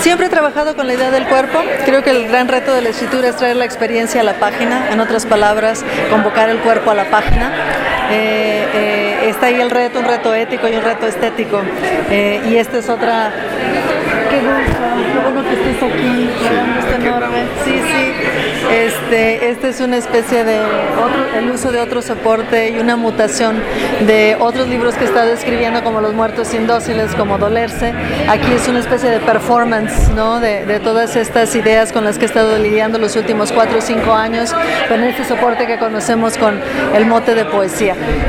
Siempre he trabajado con la idea del cuerpo. Creo que el gran reto de la escritura es traer la experiencia a la página. En otras palabras, convocar el cuerpo a la página. Está ahí el reto, un reto ético y un reto estético. Y esta es otra... Qué gusto, qué bueno que estés aquí. Un gusto enorme. Sí. Este es una especie de el uso de otro soporte y una mutación de otros libros que he estado escribiendo, como Los muertos indóciles, como Dolerse. Aquí es una especie de performance, ¿no? de todas estas ideas con las que he estado lidiando los últimos 4 o 5 años, con este soporte que conocemos con el mote de poesía.